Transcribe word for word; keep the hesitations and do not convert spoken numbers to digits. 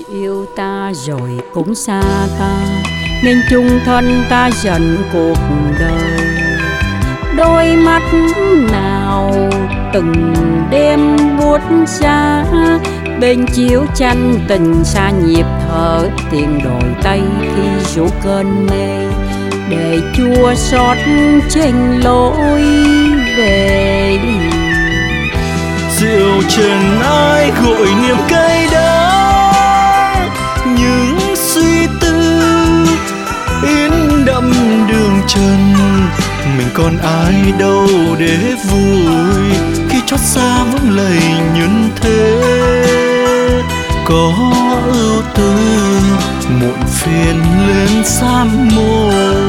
Yêu ta rồi cũng xa ta, nên chung thân ta dần cuộc đời. Đôi mắt nào từng đêm buốt giá, bên chiếu tranh tình xa nhịp thở, tiền đổi tay khi rủ cơn mê, để chua xót trên lối về. Rượu trần ai gội niềm cay đắng, những suy tư in đậm đường trần. Mình còn ai đâu để vui, khi chót xa vững lầy nhân thế. Có ưu tư muộn phiền lên sám môi,